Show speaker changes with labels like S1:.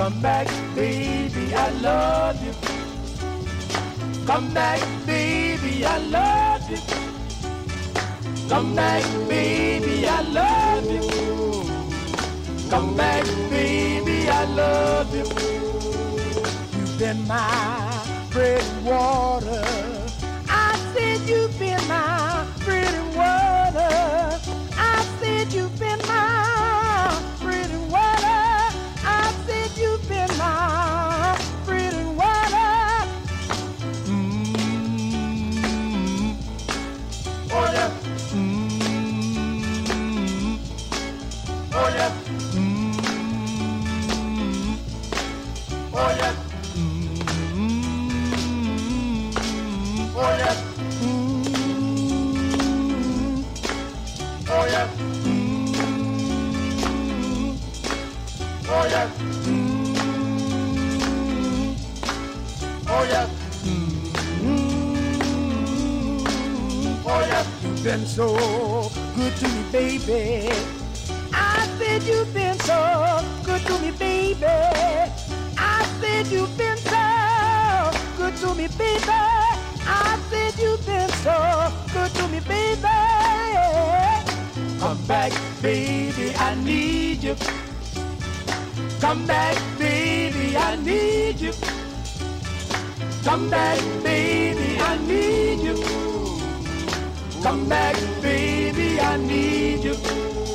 S1: Come back, baby, I love you. Come back, baby, I love you. Come back, baby, I love you. Come back, baby, I love you. You've been my bread and water. I said you've been my bread and water. I said you've been my bread and water. I said you've been my bread and water. Oh yeah. Oh yeah. Oh yeah. Oh yeah. Oh yeah. Oh yeah. Oh yeah. Oh yeah. You've been so good to me, baby. I said you've been so good to me, baby. I said you've been so good to me, baby. I said you've been so good to me, baby. Come back, baby, I need you. Come back, baby, I need you. Come back, baby, I need you. Come back, baby, I need you.